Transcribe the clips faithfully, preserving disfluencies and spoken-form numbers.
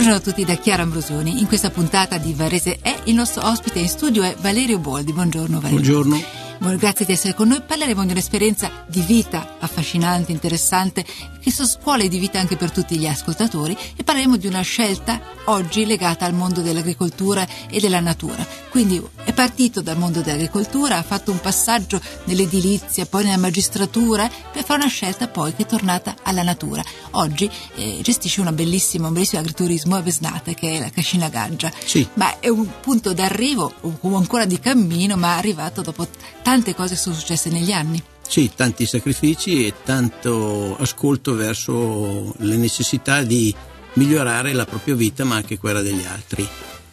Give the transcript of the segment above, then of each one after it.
Buongiorno a tutti da Chiara Ambrosioni. In questa puntata di Varese è il nostro ospite in studio è Valerio Boldi. Buongiorno Valerio. Buongiorno. Buon, grazie di essere con noi. Parleremo di un'esperienza di vita affascinante, interessante, che sono scuole di vita anche per tutti gli ascoltatori, e parleremo di una scelta oggi legata al mondo dell'agricoltura e della natura. Quindi è partito dal mondo dell'agricoltura, ha fatto un passaggio nell'edilizia, poi nella magistratura, per fare una scelta poi che è tornata alla natura. Oggi eh, gestisce una bellissima, un bellissimo agriturismo a Vesnate, che è la Cascina Gaggia. Sì. Ma è un punto d'arrivo, o ancora di cammino, ma è arrivato dopo tante cose che sono successe negli anni. Sì, tanti sacrifici e tanto ascolto verso le necessità di migliorare la propria vita, ma anche quella degli altri.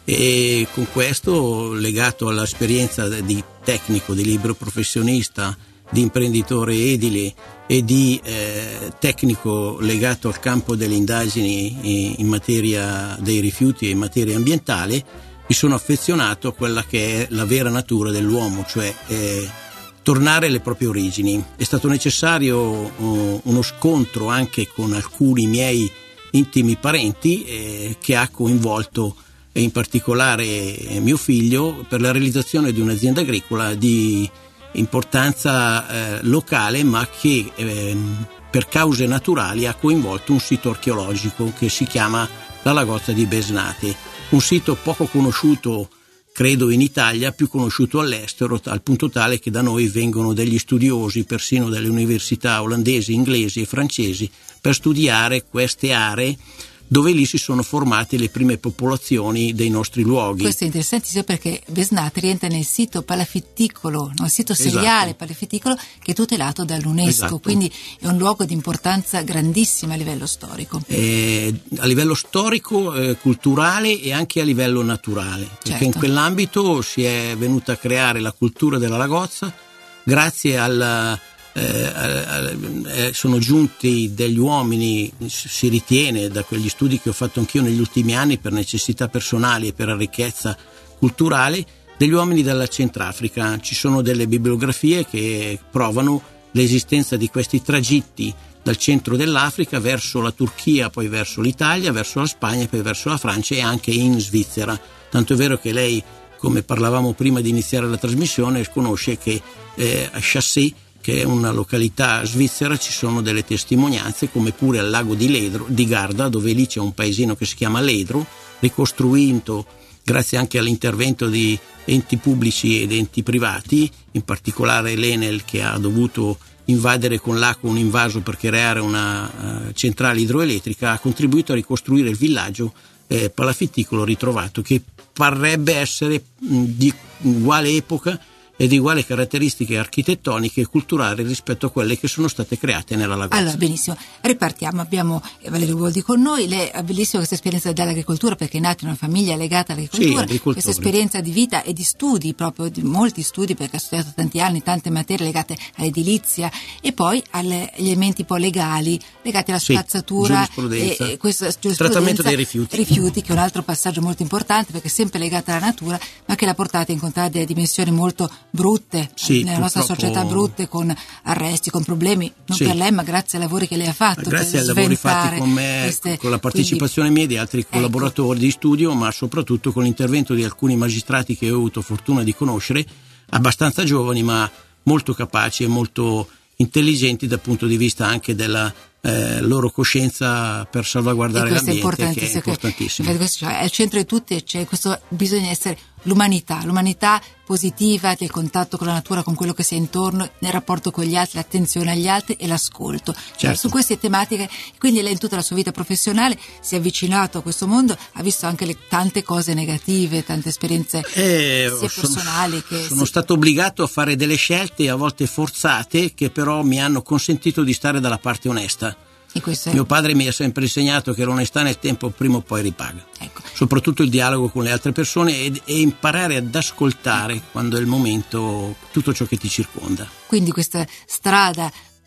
E con questo, legato all'esperienza di tecnico, di libero professionista, di imprenditore edile e di eh, tecnico legato al campo delle indagini in materia dei rifiuti e in materia ambientale, mi sono affezionato a quella che è la vera natura dell'uomo, cioè eh, tornare alle proprie origini. È stato necessario uh, uno scontro anche con alcuni miei intimi parenti eh, che ha coinvolto eh, in particolare eh, mio figlio per la realizzazione di un'azienda agricola di importanza eh, locale, ma che eh, per cause naturali ha coinvolto un sito archeologico che si chiama la Lagozza di Besnate, un sito poco conosciuto credo in Italia, più conosciuto all'estero, al punto tale che da noi vengono degli studiosi, persino delle università olandesi, inglesi e francesi, per studiare queste aree dove lì si sono formate le prime popolazioni dei nostri luoghi. Questo è interessantissimo, perché Vesnate rientra nel sito palafitticolo, no? Il sito seriale, esatto, palafitticolo, che è tutelato dall'UNESCO, esatto. Quindi è un luogo di importanza grandissima a livello storico. Eh, a livello storico, eh, culturale e anche a livello naturale, perché certo, in quell'ambito si è venuta a creare la cultura della Lagozza grazie alla Eh, eh, sono giunti degli uomini, si ritiene da quegli studi che ho fatto anch'io negli ultimi anni per necessità personali e per la ricchezza culturale, degli uomini dalla Centrafrica. Ci sono delle bibliografie che provano l'esistenza di questi tragitti dal centro dell'Africa verso la Turchia, poi verso l'Italia, verso la Spagna, poi verso la Francia e anche in Svizzera. Tanto è vero che lei, come parlavamo prima di iniziare la trasmissione, conosce che eh, a Chassé, che è una località svizzera, ci sono delle testimonianze, come pure al lago di, Ledro, di Garda, dove lì c'è un paesino che si chiama Ledro, ricostruito grazie anche all'intervento di enti pubblici ed enti privati, in particolare l'Enel, che ha dovuto invadere con l'acqua un invaso per creare una uh, centrale idroelettrica, ha contribuito a ricostruire il villaggio eh, palafitticolo ritrovato, che parrebbe essere mh, di uguale epoca e di uguali caratteristiche architettoniche e culturali rispetto a quelle che sono state create nella Lagozza. Allora, benissimo, ripartiamo. Abbiamo Valerio Boldi con noi. Lei ha bellissima questa esperienza dell'agricoltura, perché è nata in una famiglia legata all'agricoltura. Sì, questa esperienza di vita e di studi, proprio di molti studi, perché ha studiato tanti anni tante materie legate all'edilizia e poi alle, agli elementi poi legali legati alla spazzatura, sì, giurisprudenza, e, e questa giurisprudenza, trattamento dei rifiuti. rifiuti, che è un altro passaggio molto importante, perché è sempre legata alla natura, ma che l'ha portata a incontrare delle dimensioni molto brutte, sì, nella nostra società, brutte, con arresti, con problemi, non sì, per lei, ma grazie ai lavori che lei ha fatto. Grazie ai lavori fatti con me, queste, con la partecipazione quindi, mia e di altri collaboratori, ecco, di studio, ma soprattutto con l'intervento di alcuni magistrati che ho avuto fortuna di conoscere, abbastanza giovani ma molto capaci e molto intelligenti dal punto di vista anche della eh, loro coscienza per salvaguardare l'ambiente, che è importantissimo. Cioè, al centro di tutti c'è questo, bisogna essere l'umanità, l'umanità positiva, del contatto con la natura, con quello che si è intorno, nel rapporto con gli altri, l'attenzione agli altri e l'ascolto. Certo. Cioè, su queste tematiche, quindi lei in tutta la sua vita professionale si è avvicinato a questo mondo, ha visto anche le tante cose negative, tante esperienze eh, sia sono, personali che... Sono sì. stato obbligato a fare delle scelte a volte forzate, che però mi hanno consentito di stare dalla parte onesta. È... Mio padre mi ha sempre insegnato che l'onestà nel tempo prima o poi ripaga, ecco, soprattutto il dialogo con le altre persone e, e imparare ad ascoltare quando è il momento tutto ciò che ti circonda. Quindi questa strada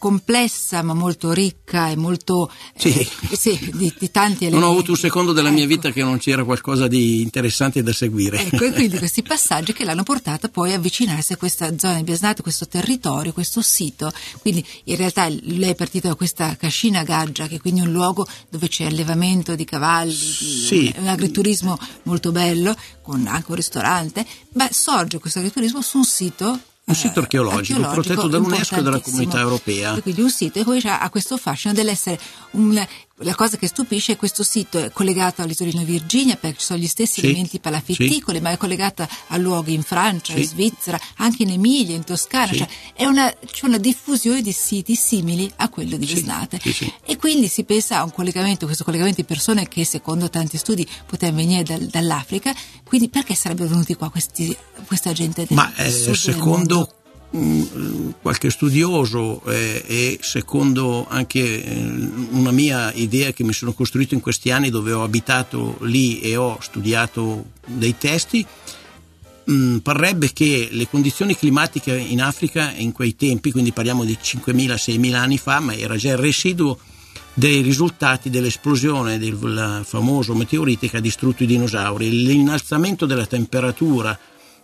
complessa ma molto ricca e molto sì, eh, sì di, di tanti elementi. Non ho avuto un secondo della mia ecco. vita che non c'era qualcosa di interessante da seguire. Ecco, e quindi questi passaggi che l'hanno portata poi a avvicinarsi a questa zona di Besnate, questo territorio, questo sito. Quindi in realtà lei è partita da questa Cascina Gaggia, che è quindi un luogo dove c'è allevamento di cavalli, sì. di, un agriturismo molto bello, con anche un ristorante. Beh, sorge questo agriturismo su un sito un sito archeologico, archeologico protetto dall'UNESCO e dalla Comunità Europea. E quindi un sito e poi ha questo fascino dell'essere un, la cosa che stupisce è che questo sito è collegato all'isolino Virginia, perché ci sono gli stessi sì, elementi palafitticoli, sì. ma è collegata a luoghi in Francia, sì. in Svizzera, anche in Emilia, in Toscana, sì. cioè è una, c'è una diffusione di siti simili a quello di Besnate. Sì, sì, sì. E quindi si pensa a un collegamento, questo collegamento di persone che secondo tanti studi potevano venire dal, dall'Africa, quindi perché sarebbero venuti qua questi, questa gente del Ma eh, sud secondo mh, qualche studioso eh, e secondo anche eh, una mia idea che mi sono costruito in questi anni, dove ho abitato lì e ho studiato dei testi, mh, parrebbe che le condizioni climatiche in Africa in quei tempi, quindi parliamo di cinquemila seimila anni fa, ma era già il residuo dei risultati dell'esplosione del famoso meteorite che ha distrutto i dinosauri. L'innalzamento della temperatura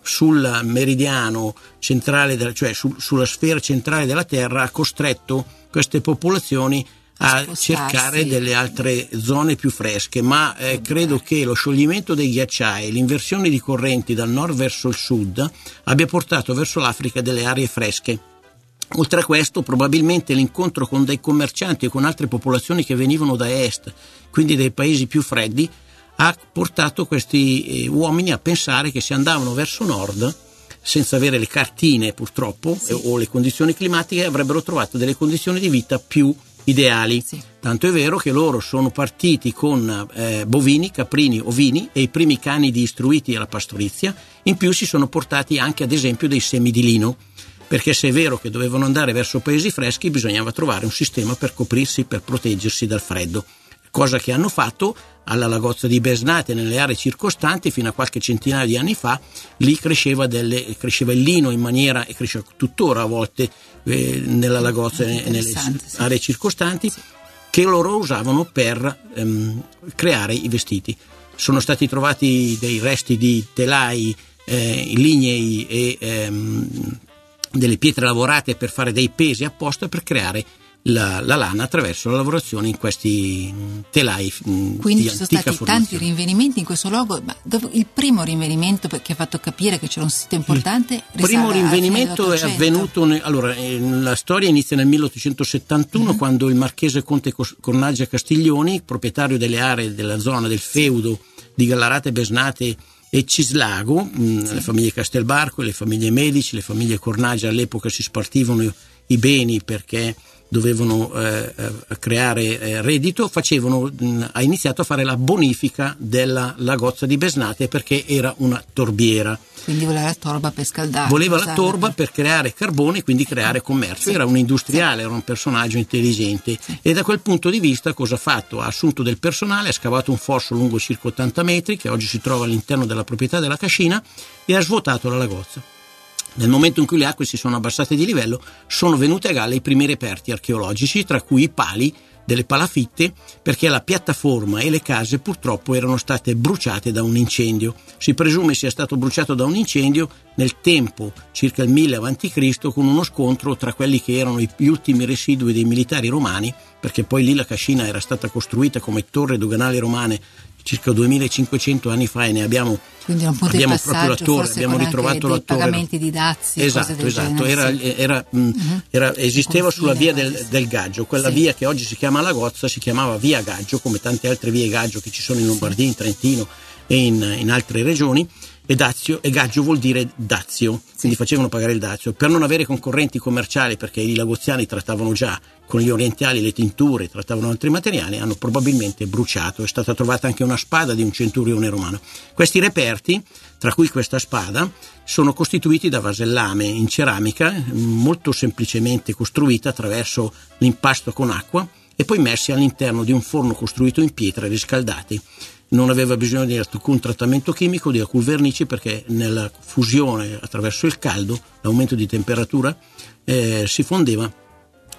sul meridiano centrale, cioè su, sulla sfera centrale della Terra, ha costretto queste popolazioni a cercare delle altre zone più fresche, ma eh, credo che lo scioglimento dei ghiacciai, l'inversione di correnti dal nord verso il sud abbia portato verso l'Africa delle aree fresche. Oltre a questo, probabilmente l'incontro con dei commercianti e con altre popolazioni che venivano da est, quindi dai paesi più freddi, ha portato questi eh, uomini a pensare che se andavano verso nord, senza avere le cartine purtroppo, sì. eh, o le condizioni climatiche, avrebbero trovato delle condizioni di vita più ideali. Sì. Tanto è vero che loro sono partiti con eh, bovini, caprini, ovini e i primi cani istruiti alla pastorizia. In più si sono portati anche ad esempio dei semi di lino, perché se è vero che dovevano andare verso paesi freschi bisognava trovare un sistema per coprirsi, per proteggersi dal freddo, cosa che hanno fatto alla Lagozza di Besnate e nelle aree circostanti. Fino a qualche centinaio di anni fa lì cresceva, delle, cresceva il lino in maniera, e cresce tuttora a volte eh, nella Lagozza e nelle sì. aree circostanti, sì. che loro usavano per ehm, creare i vestiti. Sono stati trovati dei resti di telai, eh, lignei e ehm, delle pietre lavorate per fare dei pesi apposta per creare la, la lana attraverso la lavorazione in questi telai. Quindi ci sono stati tanti rinvenimenti in questo luogo, ma dove, il primo rinvenimento che ha fatto capire che c'era un sito importante, il primo rinvenimento è avvenuto ne, allora eh, la storia inizia nel milleottocentosettantuno, mm-hmm. quando il marchese conte Cornaggia Castiglioni, proprietario delle aree della zona del feudo di Gallarate, Besnate e Cislago, sì. le famiglie Castelbarco, le famiglie Medici, le famiglie Cornaggia all'epoca si spartivano i, i beni perché dovevano eh, creare eh, reddito, facevano, mh, ha iniziato a fare la bonifica della Lagozza di Besnate perché era una torbiera. Quindi voleva la torba per scaldare. Voleva la torba per creare carbone e quindi creare commercio. Sì. Era un industriale, sì. era un personaggio intelligente. Sì. E da quel punto di vista cosa ha fatto? Ha assunto del personale, ha scavato un fosso lungo circa ottanta metri che oggi si trova all'interno della proprietà della Cascina e ha svuotato la Lagozza. Nel momento in cui le acque si sono abbassate di livello, sono venute a galla i primi reperti archeologici, tra cui i pali delle palafitte, perché la piattaforma e le case purtroppo erano state bruciate da un incendio. Si presume sia stato bruciato da un incendio nel tempo, circa il mille avanti Cristo, con uno scontro tra quelli che erano gli ultimi residui dei militari romani, perché poi lì la Cascina era stata costruita come torre doganale romane circa duemilacinquecento anni fa e ne abbiamo, quindi un punto abbiamo di passaggio, proprio la torre, abbiamo ritrovato la torre. Pagamenti di dazi, esatto, cose del esatto. genere, Era, sì. era, uh-huh. era, esisteva sulla via del, del Gaggio, quella sì. via che oggi si chiama Lagozza si chiamava via Gaggio, come tante altre vie Gaggio che ci sono in Lombardia, sì. in Trentino e in, in altre regioni. E dazio, e gaggio vuol dire dazio, quindi sì. facevano pagare il dazio per non avere concorrenti commerciali, perché i lagoziani trattavano già con gli orientali le tinture, trattavano altri materiali, hanno probabilmente bruciato. È stata trovata anche una spada di un centurione romano. Questi reperti, tra cui questa spada, sono costituiti da vasellame in ceramica, molto semplicemente costruita attraverso l'impasto con acqua e poi messi all'interno di un forno costruito in pietra riscaldati. Non aveva bisogno di alcun trattamento chimico, di alcun vernice, perché nella fusione attraverso il caldo, l'aumento di temperatura, eh, si fondeva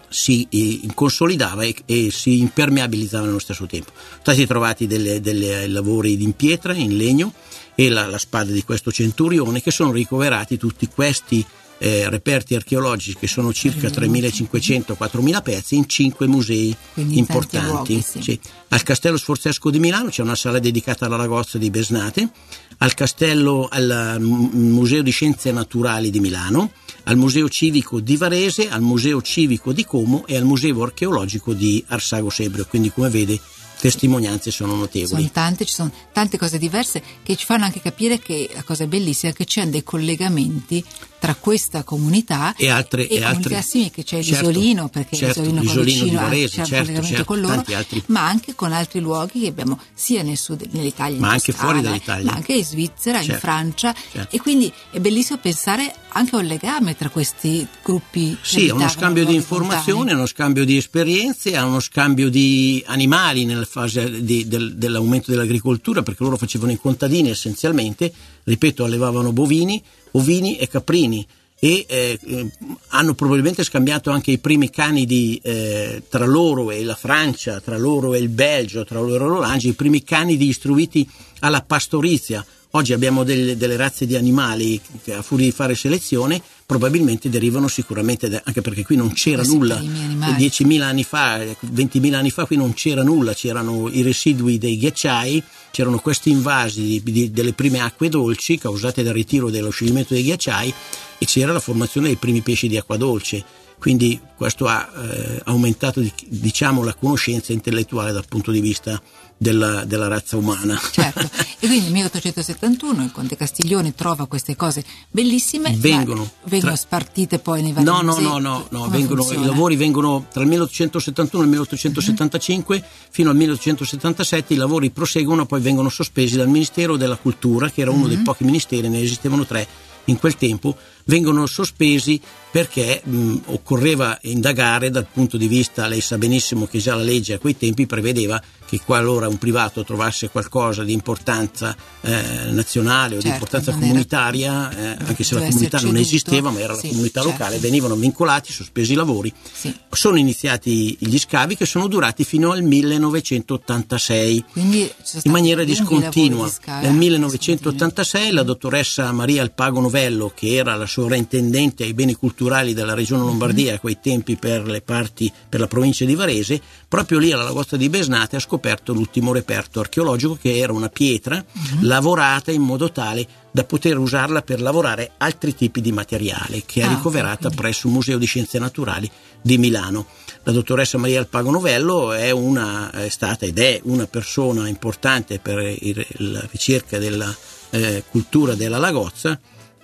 si eh, consolidava e, e si impermeabilizzava nello stesso tempo. Sono stati trovati delle, delle lavori in pietra, in legno, e la, la spada di questo centurione, che sono ricoverati tutti questi eh, reperti archeologici, che sono circa tremilacinquecento quattromila pezzi, in cinque musei Quindi importanti. Luoghi, sì. Sì. Al Castello Sforzesco di Milano c'è una sala dedicata alla ragozza di Besnate, al Castello, al Museo di Scienze Naturali di Milano, al Museo Civico di Varese, al Museo Civico di Como e al Museo Archeologico di Arsago Sebrio. Quindi, come vede, testimonianze sono notevoli. Sono tante, ci sono tante cose diverse che ci fanno anche capire che la cosa bellissima è che c'è dei collegamenti tra questa comunità e altre e, e comunità altre, simili, che c'è certo, l'isolino, perché certo, l'isolino, l'isolino vicino di Varese, c'è un certo, collegamento certo, con loro, altri. ma anche con altri luoghi che abbiamo sia nel sud, nell'Italia, ma in anche Toscana, fuori dall'Italia, ma anche in Svizzera, certo, in Francia, certo. E quindi è bellissimo pensare anche a un legame tra questi gruppi. Sì, a uno scambio di informazioni, a uno scambio di esperienze, a uno scambio di animali nella fase di, del, dell'aumento dell'agricoltura, perché loro facevano i contadini essenzialmente, ripeto, allevavano bovini, ovini e caprini, e eh, hanno probabilmente scambiato anche i primi canidi eh, tra loro e la Francia, tra loro e il Belgio, tra loro e l'Olanda, i primi canidi istruiti alla pastorizia. Oggi abbiamo delle, delle razze di animali che, a furia di fare selezione, probabilmente derivano sicuramente da, anche perché qui non c'era Questi nulla diecimila anni fa, ventimila anni fa qui non c'era nulla, c'erano i residui dei ghiacciai, c'erano questi invasi di, di, delle prime acque dolci causate dal ritiro dello scioglimento dei ghiacciai, e c'era la formazione dei primi pesci di acqua dolce. Quindi questo ha eh, aumentato, diciamo, la conoscenza intellettuale dal punto di vista della, della razza umana. Certo, e quindi nel milleottocentosettantuno il Conte Castiglione trova queste cose bellissime, vengono, vengono tra... spartite poi nei vari no, musei. No, no, no, no, vengono, i lavori vengono tra il milleottocentosettantuno e il milleottocentosettantacinque, uh-huh. fino al milleottocentosettantasette i lavori proseguono, poi vengono sospesi dal Ministero della Cultura, che era uno uh-huh. dei pochi ministeri, ne esistevano tre in quel tempo, vengono sospesi perché mh, occorreva indagare dal punto di vista, lei sa benissimo che già la legge a quei tempi prevedeva che qualora un privato trovasse qualcosa di importanza eh, nazionale o certo, di importanza comunitaria, eh, anche se la comunità non esisteva, ma era sì, la comunità certo. locale, venivano vincolati, sospesi i lavori. Sì. Sono iniziati gli scavi, che sono durati fino al millenovecentottantasei, in maniera discontinua. Nel millenovecentottantasei la dottoressa Maria Alpago Novello, che era la sovrintendente ai beni culturali della regione Lombardia a quei tempi per le parti, per la provincia di Varese, proprio lì alla Lagozza di Besnate ha scoperto l'ultimo reperto archeologico, che era una pietra uh-huh. lavorata in modo tale da poter usarla per lavorare altri tipi di materiale, che è ah, ricoverata quindi. presso il Museo di Scienze Naturali di Milano. La dottoressa Maria Alpago Novello è, una, è stata ed è una persona importante per il, la ricerca della eh, cultura della Lagozza,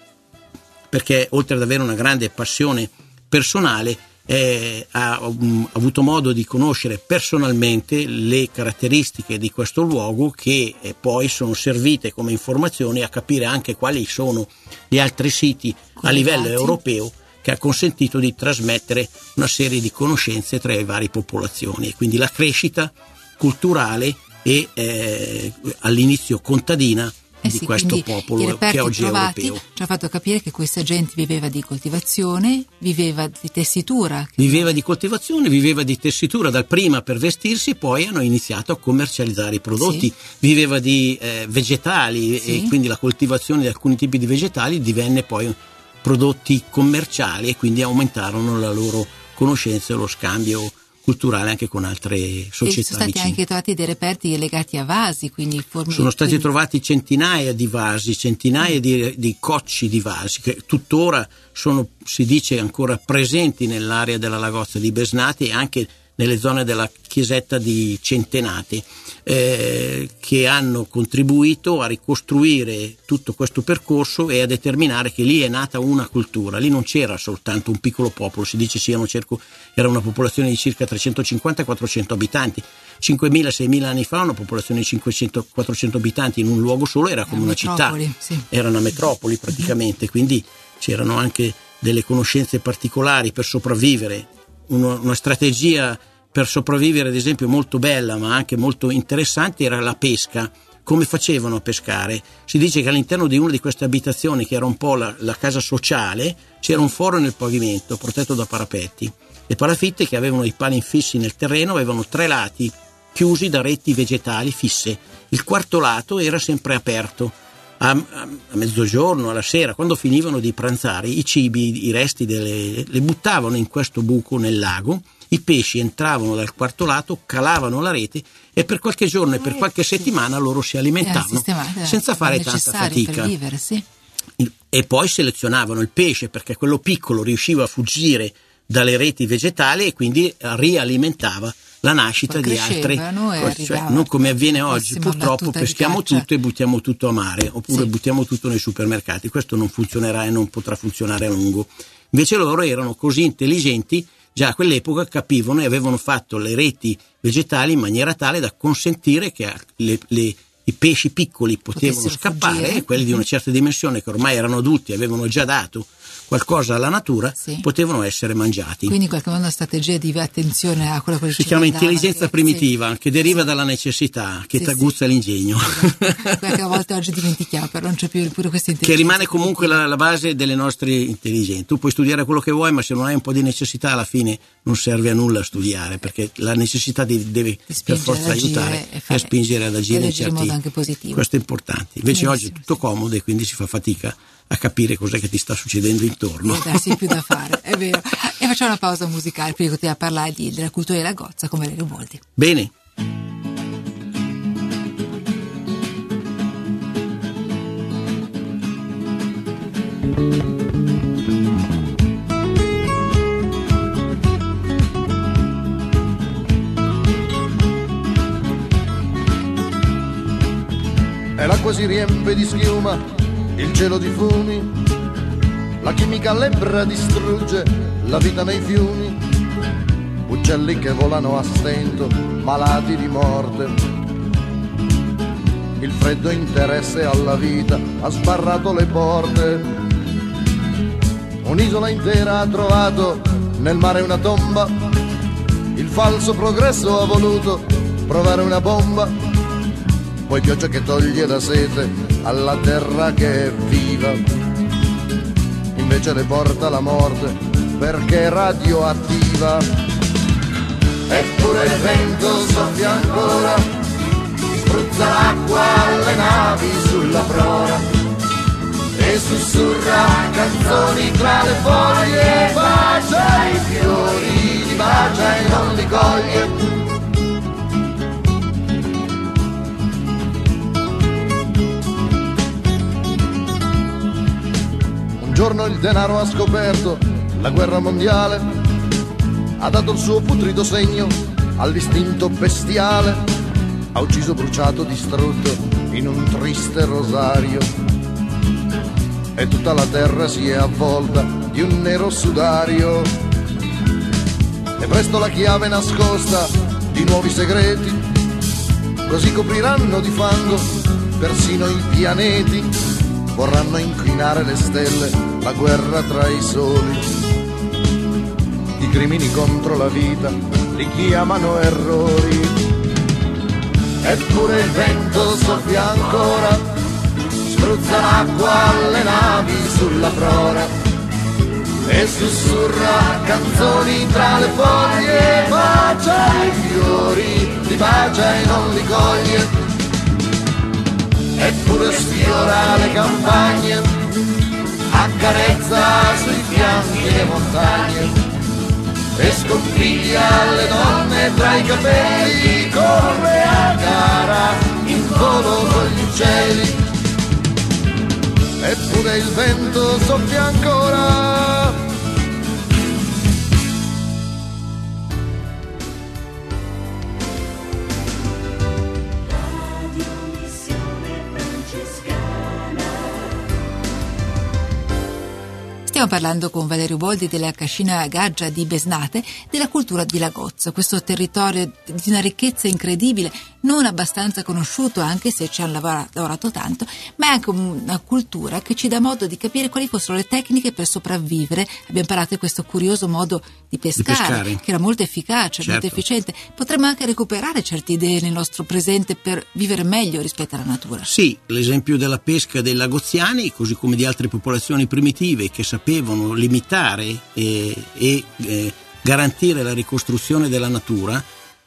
perché oltre ad avere una grande passione personale eh, ha, um, avuto modo di conoscere personalmente le caratteristiche di questo luogo, che eh, poi sono servite come informazioni a capire anche quali sono gli altri siti a livello europeo, che ha consentito di trasmettere una serie di conoscenze tra le varie popolazioni, e quindi la crescita culturale e eh, all'inizio contadina Eh di sì, questo popolo che oggi è europeo. Ci ha fatto capire che questa gente viveva di coltivazione, viveva di tessitura. Viveva di coltivazione, viveva di tessitura dal prima per vestirsi, poi hanno iniziato a commercializzare i prodotti. Sì. Viveva di eh, vegetali sì. e quindi la coltivazione di alcuni tipi di vegetali divenne poi prodotti commerciali, e quindi aumentarono la loro conoscenza e lo scambio culturale anche con altre società. E sono stati vicine. Anche trovati dei reperti legati a vasi, quindi forme, sono stati quindi... trovati centinaia di vasi, centinaia mm. di, di cocci di vasi, che tuttora sono, si dice, ancora presenti nell'area della Lagozza di Besnate e anche nelle zone della chiesetta di Centenate, eh, che hanno contribuito a ricostruire tutto questo percorso e a determinare che lì è nata una cultura. Lì non c'era soltanto un piccolo popolo, si dice siano cerco, era una popolazione di circa trecentocinquanta quattrocento abitanti. cinquemila seimila anni fa una popolazione di cinquecento quattrocento abitanti in un luogo solo era come una, una città, sì. era una metropoli praticamente, quindi c'erano anche delle conoscenze particolari per sopravvivere. Una, una strategia per sopravvivere, ad esempio, molto bella ma anche molto interessante era la pesca. Come facevano a pescare? Si dice che all'interno di una di queste abitazioni, che era un po' la, la casa sociale, c'era un foro nel pavimento protetto da parapetti. Le palafitte, che avevano i pali infissi nel terreno, avevano tre lati chiusi da reti vegetali fisse. Il quarto lato era sempre aperto. A, a, a mezzogiorno, alla sera, quando finivano di pranzare, i cibi, i resti delle, le buttavano in questo buco nel lago. I pesci entravano dal quarto lato, calavano la rete e per qualche giorno e per qualche settimana loro si alimentavano senza fare tanta fatica. Per vivere, sì. E poi selezionavano il pesce, perché quello piccolo riusciva a fuggire dalle reti vegetali e quindi rialimentava la nascita di altre, cioè, non come avviene oggi, purtroppo peschiamo tutto e buttiamo tutto a mare, oppure sì. buttiamo tutto nei supermercati. Questo non funzionerà e non potrà funzionare a lungo. Invece loro erano così intelligenti, già a quell'epoca capivano e avevano fatto le reti vegetali in maniera tale da consentire che le, le, i pesci piccoli potevano Potessero scappare fuggire. E quelli di una certa dimensione, che ormai erano adulti e avevano già dato qualcosa alla natura, sì. potevano essere mangiati. Quindi in qualche modo una strategia di attenzione a quello che si chiama intelligenza che, primitiva, sì. che deriva sì. dalla necessità, che sì, t'aguzza sì. l'ingegno. Esatto. Quelle che a volte oggi dimentichiamo, però non c'è più pure questa intelligenza. Che rimane comunque la, la base delle nostre intelligenze. Tu puoi studiare quello che vuoi, ma se non hai un po' di necessità, alla fine non serve a nulla studiare, perché la necessità ti deve ti per forza aiutare e, e a spingere ad agire in certi modo anche positivo. Questo è importante. Invece oggi è tutto comodo e quindi si fa fatica a capire cos'è che ti sta succedendo intorno. E darsi più da fare, è vero. E facciamo una pausa musicale prima di continuare a parlare di, della cultura della gozza con Valerio Boldi. Bene. E l'acqua si riempie di schiuma, il cielo di fumi, la chimica lebbra distrugge la vita nei fiumi, uccelli che volano a stento, malati di morte. Il freddo interesse alla vita ha sbarrato le porte. Un'isola intera ha trovato nel mare una tomba, il falso progresso ha voluto provare una bomba, poi pioggia che toglie la sete alla terra che è viva, invece le porta la morte perché è radioattiva. Eppure il vento soffia ancora, spruzza l'acqua alle navi sulla prora e sussurra canzoni tra le foglie, bacia i fiori, li bacia e non li coglie. Un giorno il denaro ha scoperto la guerra mondiale, ha dato il suo putrido segno all'istinto bestiale, ha ucciso, bruciato, distrutto in un triste rosario, e tutta la terra si è avvolta di un nero sudario. E presto la chiave nascosta di nuovi segreti, così copriranno di fango persino i pianeti. Vorranno inquinare le stelle, la guerra tra i soli. I crimini contro la vita li chiamano errori. Eppure il vento soffia ancora, spruzza l'acqua alle navi sulla prora e sussurra canzoni tra le foglie, bacia i fiori, li bacia e non li coglie. Eppure sfiora le campagne, accarezza sui fianchi le montagne e sconfiglia le donne tra i capelli, corre a gara in volo con gli uccelli. Eppure il vento soffia ancora. Stiamo parlando con Valerio Boldi della Cascina Gaggia di Besnate, della cultura di Lagozzo, questo territorio di una ricchezza incredibile, non abbastanza conosciuto anche se ci hanno lavorato, lavorato tanto, ma è anche una cultura che ci dà modo di capire quali fossero le tecniche per sopravvivere. Abbiamo imparato di questo curioso modo di pescare, di pescare. che era molto efficace, certo. molto efficiente. Potremmo anche recuperare certe idee nel nostro presente per vivere meglio rispetto alla natura. Sì, l'esempio della pesca dei lagoziani, così come di altre popolazioni primitive che sapevano limitare e, e eh, garantire la ricostruzione della natura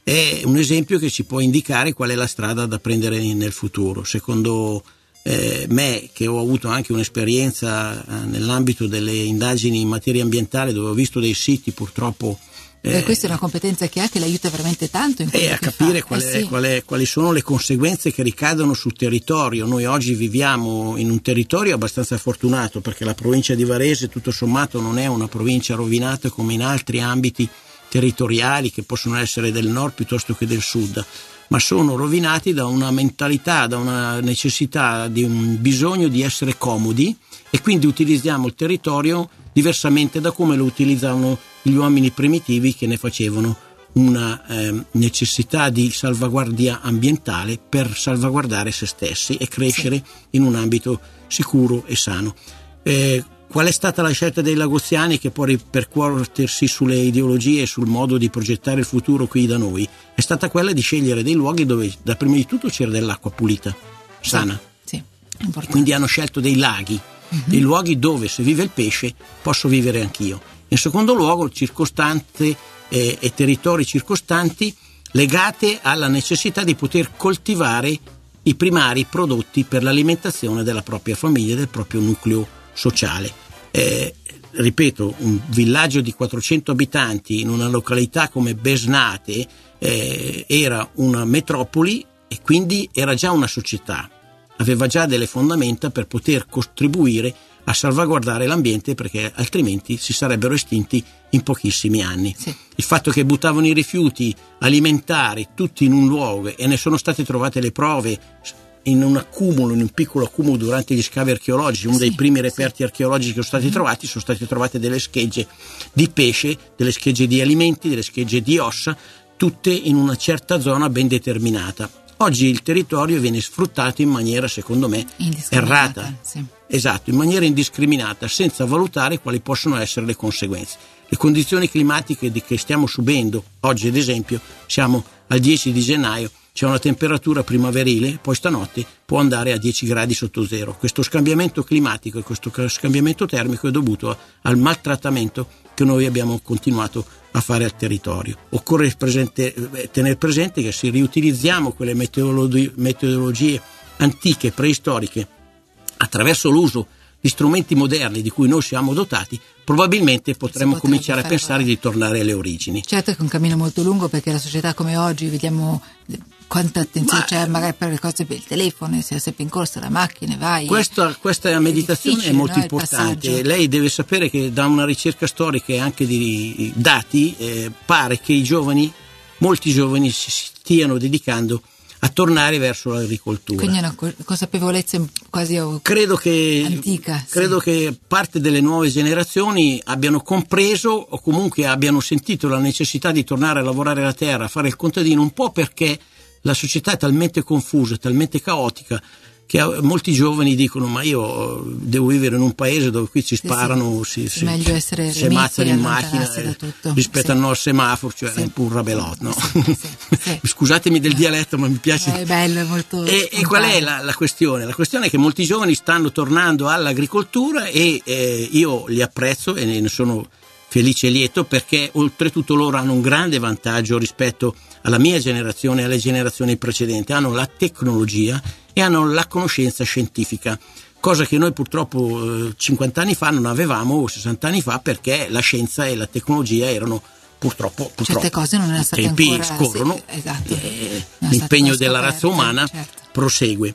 è un esempio che ci può indicare qual è la strada da prendere nel futuro. Secondo eh, me, che ho avuto anche un'esperienza eh, nell'ambito delle indagini in materia ambientale, dove ho visto dei siti purtroppo Eh, questa è una competenza che ha, che l'aiuta veramente tanto in e a capire qual è, eh sì. qual è, quali sono le conseguenze che ricadono sul territorio. Noi oggi viviamo in un territorio abbastanza fortunato, perché la provincia di Varese tutto sommato non è una provincia rovinata come in altri ambiti territoriali che possono essere del nord piuttosto che del sud, ma sono rovinati da una mentalità, da una necessità, di un bisogno di essere comodi, e quindi utilizziamo il territorio diversamente da come lo utilizzavano gli uomini primitivi, che ne facevano una eh, necessità di salvaguardia ambientale per salvaguardare se stessi e crescere sì. in un ambito sicuro e sano. Eh, qual è stata la scelta dei lagoziani, che può ripercuotersi sulle ideologie e sul modo di progettare il futuro qui da noi? È stata quella di scegliere dei luoghi dove da prima di tutto c'era dell'acqua pulita, sana. Sì, sì, quindi hanno scelto dei laghi, uh-huh. dei luoghi dove se vive il pesce posso vivere anch'io. In secondo luogo il circostante eh, e territori circostanti legate alla necessità di poter coltivare i primari prodotti per l'alimentazione della propria famiglia e del proprio nucleo sociale. Eh, ripeto, un villaggio di quattrocento abitanti in una località come Besnate eh, era una metropoli, e quindi era già una società, aveva già delle fondamenta per poter contribuire a salvaguardare l'ambiente, perché altrimenti si sarebbero estinti in pochissimi anni. Sì. Il fatto che buttavano i rifiuti alimentari tutti in un luogo, e ne sono state trovate le prove in un accumulo, in un piccolo accumulo durante gli scavi archeologici, uno sì, dei primi reperti sì. archeologici che sono stati mm-hmm. trovati, sono state trovate delle schegge di pesce, delle schegge di alimenti, delle schegge di ossa, tutte in una certa zona ben determinata. Oggi il territorio viene sfruttato in maniera, secondo me, errata. Sì. Esatto, in maniera indiscriminata, senza valutare quali possono essere le conseguenze. Le condizioni climatiche di che stiamo subendo oggi, ad esempio, siamo al dieci di gennaio, c'è una temperatura primaverile, poi stanotte può andare a dieci gradi sotto zero. Questo scambiamento climatico e questo scambiamento termico è dovuto al maltrattamento che noi abbiamo continuato a fare al territorio. Occorre presente, tenere presente che se riutilizziamo quelle metodologie, metodologie antiche, preistoriche, attraverso l'uso di strumenti moderni di cui noi siamo dotati, probabilmente potremmo cominciare a pensare di tornare alle origini. Certo che è un cammino molto lungo, perché la società come oggi vediamo quanta attenzione Ma, c'è magari per le cose, per il telefono, se è sempre in corsa la macchina, vai. Questa, questa meditazione è, è molto no? importante. Lei deve sapere che da una ricerca storica e anche di dati eh, pare che i giovani, molti giovani si stiano dedicando a tornare verso l'agricoltura. Quindi è una consapevolezza quasi credo che, antica. Credo sì. che parte delle nuove generazioni abbiano compreso, o comunque abbiano sentito la necessità di tornare a lavorare la terra, a fare il contadino, un po' perché la società è talmente confusa, talmente caotica, che molti giovani dicono: ma io devo vivere in un paese dove qui ci sparano, sì, sì. si, meglio essere si ammazzano in macchina eh, rispetto sì. al semaforo, cioè sì. è un rabelot, no? Sì, sì, sì. Scusatemi del dialetto, ma mi piace. No, è bello, è molto e, e qual è la, la questione? La questione è che molti giovani stanno tornando all'agricoltura, e eh, io li apprezzo e ne sono felice e lieto, perché oltretutto loro hanno un grande vantaggio rispetto alla mia generazione e alle generazioni precedenti: hanno la tecnologia e hanno la conoscenza scientifica, cosa che noi purtroppo eh, cinquanta anni fa non avevamo, o sessanta anni fa, perché la scienza e la tecnologia erano purtroppo, purtroppo certe cose non erano state i tempi ancora, scorrono, sì, esatto. eh, l'impegno della razza umana certo. prosegue.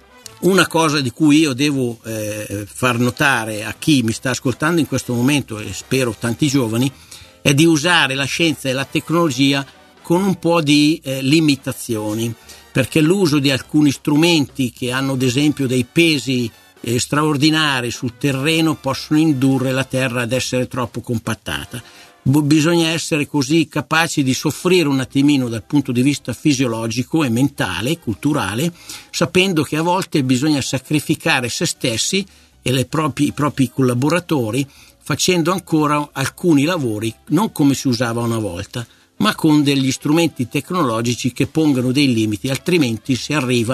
Una cosa di cui io devo eh, far notare a chi mi sta ascoltando in questo momento, e spero tanti giovani, è di usare la scienza e la tecnologia con un po' di eh, limitazioni, perché l'uso di alcuni strumenti che hanno ad esempio dei pesi eh, straordinari sul terreno possono indurre la terra ad essere troppo compattata. Bisogna essere così capaci di soffrire un attimino dal punto di vista fisiologico e mentale, culturale, sapendo che a volte bisogna sacrificare se stessi e le propri, i propri collaboratori, facendo ancora alcuni lavori non come si usava una volta, ma con degli strumenti tecnologici che pongano dei limiti, altrimenti si arriva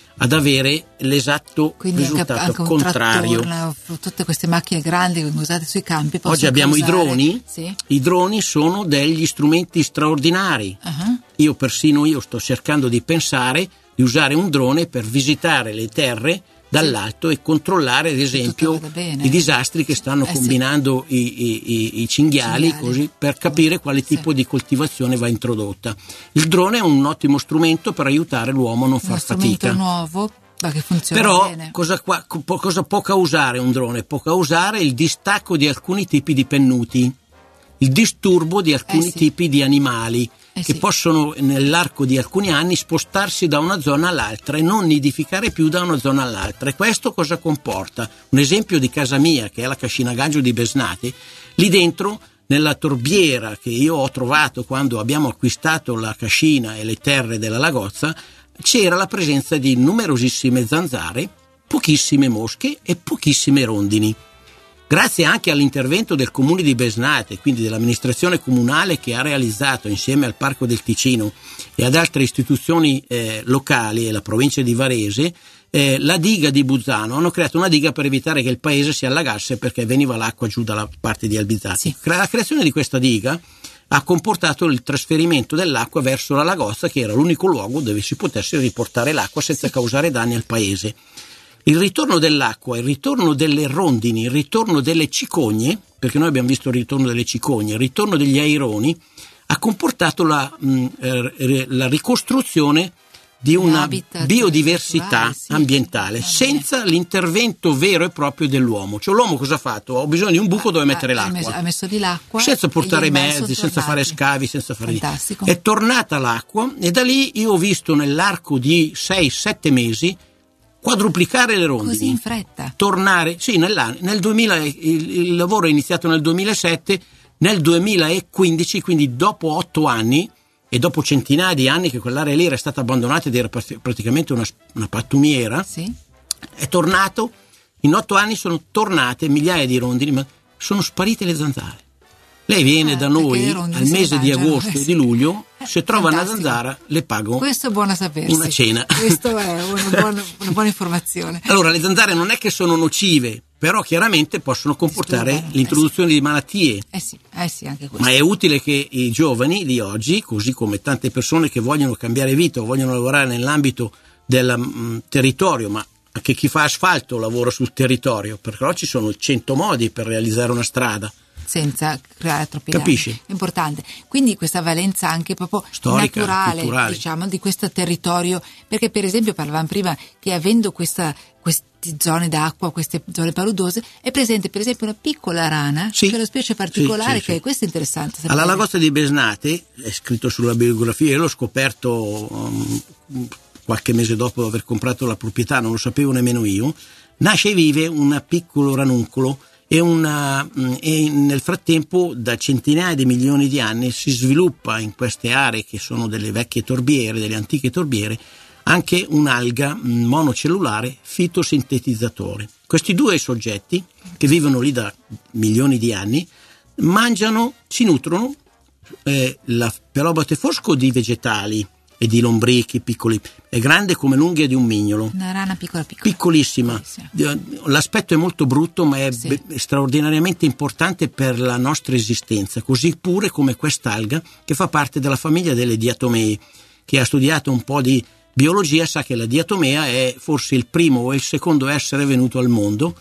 ad avere l'esatto Quindi risultato anche, anche contrario. Trattore, tutte queste macchine grandi usate sui campi. Oggi abbiamo causare... i droni. Sì. I droni sono degli strumenti straordinari. Uh-huh. Io persino io sto cercando di pensare di usare un drone per visitare le terre dall'alto e controllare, ad esempio, i disastri che stanno eh, combinando sì. i, i, i cinghiali, cinghiali. Così, per capire quale tipo sì. di coltivazione va introdotta. Il drone è un ottimo strumento per aiutare l'uomo a non far fatica. Uno strumento nuovo, ma che funziona Però bene. Cosa, qua, cosa può causare un drone? Può causare il distacco di alcuni tipi di pennuti, il disturbo di alcuni eh, sì. tipi di animali. Eh che sì. possono nell'arco di alcuni anni spostarsi da una zona all'altra e non nidificare più da una zona all'altra. E questo cosa comporta? Un esempio di casa mia, che è la Cascina Gaggio di Besnate, lì dentro nella torbiera che io ho trovato quando abbiamo acquistato la cascina e le terre della Lagozza, c'era la presenza di numerosissime zanzare, pochissime mosche e pochissime rondini. Grazie anche all'intervento del Comune di Besnate, quindi dell'amministrazione comunale, che ha realizzato insieme al Parco del Ticino e ad altre istituzioni eh, locali e la provincia di Varese, eh, la diga di Buzzano, hanno creato una diga per evitare che il paese si allagasse perché veniva l'acqua giù dalla parte di Albizzati. Sì. La creazione di questa diga ha comportato il trasferimento dell'acqua verso la Lagozza, che era l'unico luogo dove si potesse riportare l'acqua senza sì. causare danni al paese. Il ritorno dell'acqua, il ritorno delle rondini, il ritorno delle cicogne, perché noi abbiamo visto il ritorno delle cicogne, il ritorno degli aironi, ha comportato la, mh, eh, la ricostruzione di una biodiversità sì, ambientale senza l'intervento vero e proprio dell'uomo. Cioè l'uomo cosa ha fatto? Ho bisogno di un buco dove mettere ha, l'acqua. Ha messo di l'acqua senza portare mezzi, senza fare scavi, senza fare Fantastico. È tornata l'acqua e da lì io ho visto nell'arco di sei sette mesi quadruplicare le rondini. Così in fretta? Tornare, sì, nell'anno, nel duemila, il, il lavoro è iniziato nel duemilasette, nel duemilaquindici, quindi dopo otto anni e dopo centinaia di anni che quell'area lì era stata abbandonata ed era praticamente una, una pattumiera, sì. è tornato, in otto anni sono tornate migliaia di rondini, ma sono sparite le zanzare. Lei viene eh, da noi al mese di agosto e eh, di luglio, eh, se trova fantastico. Una zanzara le pago. Questo è buono sapersi. Una cena. Questo è una buona, una buona informazione. Allora, le zanzare non è che sono nocive, però chiaramente possono comportare Disturbano, l'introduzione eh sì. di malattie. Eh sì, eh sì, anche questo. Ma è utile che i giovani di oggi, così come tante persone che vogliono cambiare vita o vogliono lavorare nell'ambito del mh, territorio, ma anche chi fa asfalto lavora sul territorio, perché oggi ci sono cento modi per realizzare una strada. Senza creare troppi Capisci? danni. È importante. Quindi questa valenza anche proprio storica, naturale, culturale, diciamo, di questo territorio, perché per esempio parlavamo prima che avendo questa, queste zone d'acqua, queste zone paludose, è presente per esempio una piccola rana, sì. che è una specie particolare, sì, sì, che sì. è questo è interessante. Sapere. Alla Lagozza di Besnate, è scritto sulla biografia, io l'ho scoperto um, qualche mese dopo aver comprato la proprietà, non lo sapevo nemmeno io, nasce e vive un piccolo ranuncolo. E, una, e nel frattempo da centinaia di milioni di anni si sviluppa in queste aree che sono delle vecchie torbiere, delle antiche torbiere, anche un'alga monocellulare fitosintetizzatore. Questi due soggetti che vivono lì da milioni di anni mangiano, si nutrono eh, la pelobate fosco di vegetali e di lombrichi piccoli, è grande come l'unghia di un mignolo, una rana piccola piccola piccolissima, l'aspetto è molto brutto ma è sì. be- straordinariamente importante per la nostra esistenza, così pure come quest'alga che fa parte della famiglia delle diatomee. Chi ha studiato un po' di biologia sa che la diatomea è forse il primo o il secondo essere venuto al mondo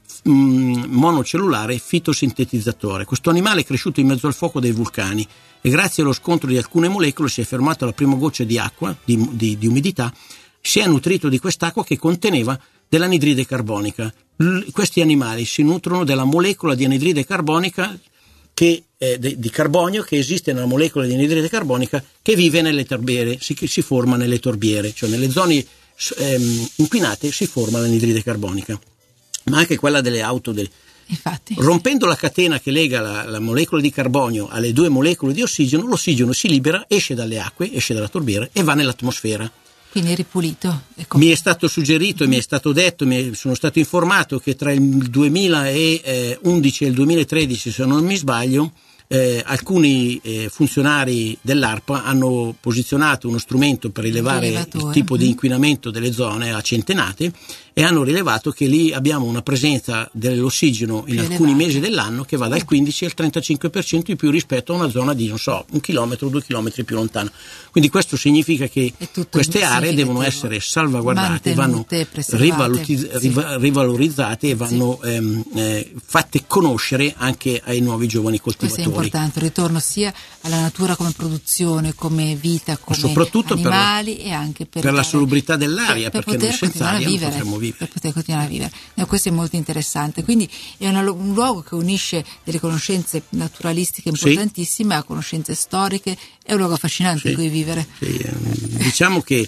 mh, monocellulare fitosintetizzatore. Questo animale è cresciuto in mezzo al fuoco dei vulcani e grazie allo scontro di alcune molecole si è fermato alla prima goccia di acqua, di, di, di umidità, si è nutrito di quest'acqua che conteneva dell'anidride carbonica. L- questi animali si nutrono della molecola di anidride carbonica che, eh, de, di carbonio che esiste nella molecola di anidride carbonica che vive nelle torbiere, si, si forma nelle torbiere, cioè nelle zone ehm, inquinate si forma l'anidride carbonica, ma anche quella delle auto del Infatti. Rompendo la catena che lega la, la molecola di carbonio alle due molecole di ossigeno, l'ossigeno si libera, esce dalle acque, esce dalla torbiera e va nell'atmosfera. Quindi è ripulito. È mi è stato suggerito e mm. mi è stato detto, mi è, sono stato informato che tra il duemilaundici e il duemilatredici, se non mi sbaglio, eh, alcuni eh, funzionari dell'ARPA hanno posizionato uno strumento per rilevare il tipo di inquinamento delle zone a Centenate e hanno rilevato che lì abbiamo una presenza dell'ossigeno in più alcuni elevata. mesi dell'anno che va dal quindici al trentacinque per cento in più rispetto a una zona di, non so, un chilometro, due chilometri più lontano. Quindi questo significa che queste aree devono essere salvaguardate, vanno rivaluti- riva- rivalorizzate e vanno sì. ehm, eh, fatte conoscere anche ai nuovi giovani coltivatori. Questo è importante, il ritorno sia alla natura come produzione, come vita, come soprattutto animali per, e anche per, per la dare, salubrità dell'aria, per, per perché noi senza aria non potremmo vivere. Per poter continuare a vivere. No, questo è molto interessante. Quindi è una, un luogo che unisce delle conoscenze naturalistiche importantissime sì. a conoscenze storiche. È un luogo affascinante sì. in cui vivere. Sì, diciamo che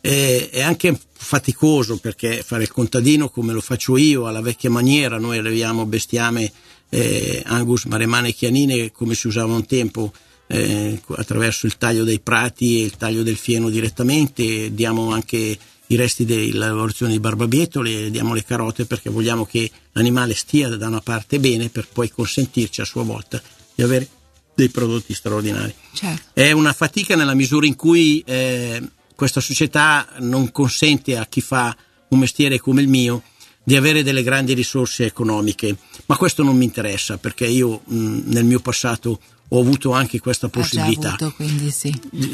è, è anche faticoso, perché fare il contadino come lo faccio io alla vecchia maniera, noi alleviamo bestiame eh, Angus, maremane e chianine come si usava un tempo, eh, attraverso il taglio dei prati e il taglio del fieno direttamente, diamo anche i resti delle lavorazioni di barbabietole, diamo le carote perché vogliamo che l'animale stia da una parte bene per poi consentirci a sua volta di avere dei prodotti straordinari. Certo. È una fatica nella misura in cui eh, questa società non consente a chi fa un mestiere come il mio di avere delle grandi risorse economiche, ma questo non mi interessa, perché io mh, nel mio passato ho avuto anche questa possibilità. Ha già avuto, quindi sì.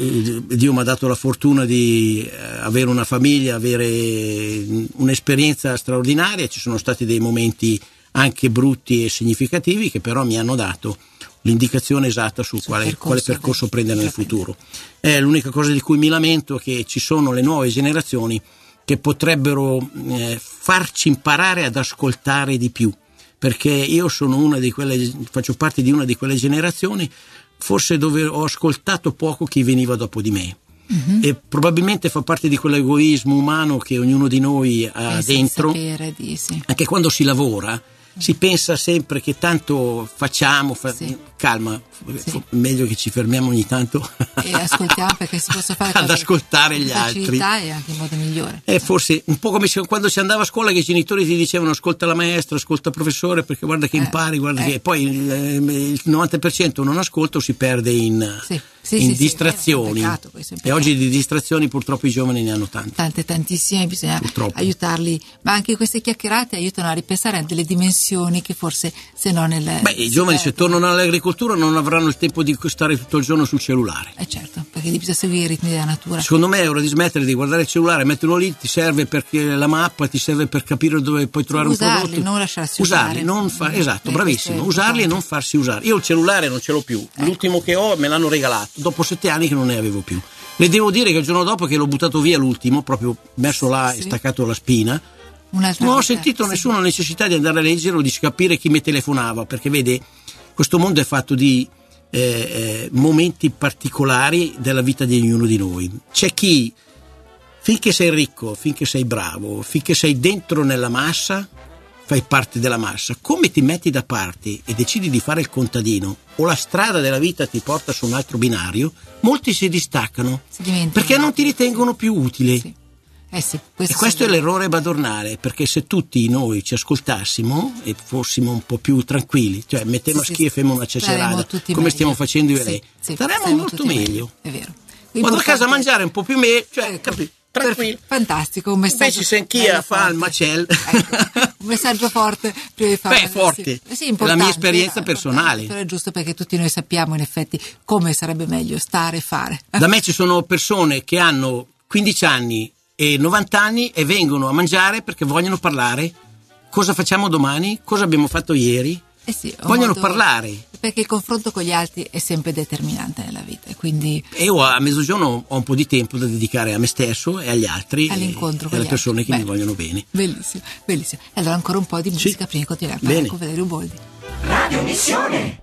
Dio mi ha dato la fortuna di avere una famiglia, avere un'esperienza straordinaria. Ci sono stati dei momenti anche brutti e significativi che però mi hanno dato l'indicazione esatta su quale percorso, quale percorso prendere nel futuro. È l'unica cosa di cui mi lamento, che ci sono le nuove generazioni che potrebbero eh, farci imparare ad ascoltare di più, perché io sono una di quelle, faccio parte di una di quelle generazioni forse dove ho ascoltato poco chi veniva dopo di me. Mm-hmm. E probabilmente fa parte di quell'egoismo umano che ognuno di noi ha pensa dentro, di, sì. anche quando si lavora. Si pensa sempre che tanto facciamo, fa... sì. calma, sì. meglio che ci fermiamo ogni tanto e ascoltiamo, perché si possono fare ad ascoltare gli altri e anche in modo migliore. È forse un po' come quando si andava a scuola, che i genitori ti dicevano ascolta la maestra, ascolta il professore, perché guarda che eh, impari, guarda eh. che poi il, il novanta per cento non ascolta o si perde in, sì. Sì, in sì, distrazioni. Sì, è un peccato, è un e oggi di distrazioni purtroppo i giovani ne hanno tante. Tante, tantissime, bisogna purtroppo. aiutarli, ma anche queste chiacchierate aiutano a ripensare a delle dimensioni che forse se no nel... Beh, i giovani se tornano all'agricoltura non avranno il tempo di stare tutto il giorno sul cellulare. Eh certo, perché bisogna seguire i ritmi della natura. Secondo me è ora di smettere di guardare il cellulare, metterlo lì, ti serve perché la mappa, ti serve per capire dove puoi trovare usarli, un prodotto. Non lasciarsi usarli, usare. non fa... esatto, Beh, bravissimo, usarli e non farsi usare. Io il cellulare non ce l'ho più, eh. l'ultimo che ho me l'hanno regalato, dopo sette anni che non ne avevo più. Le devo dire che il giorno dopo che l'ho buttato via l'ultimo, proprio messo là sì. e staccato la spina, Un'altra non ho vita, sentito sì. nessuna necessità di andare a leggere o di capire chi mi telefonava, perché vede, questo mondo è fatto di eh, eh, momenti particolari della vita di ognuno di noi. C'è chi, finché sei ricco, finché sei bravo, finché sei dentro nella massa, fai parte della massa. Come ti metti da parte e decidi di fare il contadino o la strada della vita ti porta su un altro binario, molti si distaccano si perché non ti ritengono più utile. Sì. Eh sì, questo e questo è l'errore badornale, perché se tutti noi ci ascoltassimo e fossimo un po' più tranquilli, cioè mettiamo sì, a schifo e femo una ciacerata come meglio. stiamo facendo io e sì, lei, sì, staremmo molto meglio. meglio. È vero. Vado a casa a mangiare un po' più meglio, cioè, ecco, capi, tranquillo. Fantastico, un messaggio. Invece se anch'ia fa il macello. Ecco, un messaggio forte prima di fare. Beh, forte. Sì, sì, è la mia esperienza personale. Però è giusto, perché tutti noi sappiamo in effetti come sarebbe meglio stare e fare. Da me ci sono persone che hanno quindici anni e novanta anni e vengono a mangiare perché vogliono parlare cosa facciamo domani, cosa abbiamo fatto ieri. Eh sì, vogliono modo, parlare, perché il confronto con gli altri è sempre determinante nella vita, quindi e io a mezzogiorno ho un po' di tempo da dedicare a me stesso e agli altri all'incontro e alle persone altri. che Bello. mi vogliono bene. Bellissimo, bellissimo. Allora ancora un po' di musica sì. prima di continuare a parlare con Valerio Boldi. Radio Missione.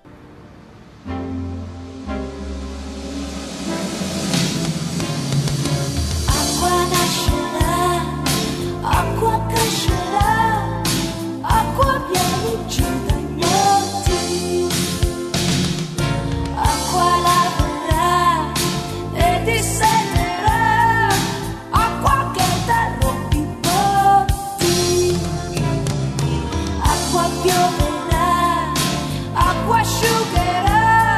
Acqua nascerà, acqua crescerà, acqua viene giù dagli occhi, acqua laverà e disseterà, acqua che da rompi i botti, acqua pioverà, acqua asciugherà.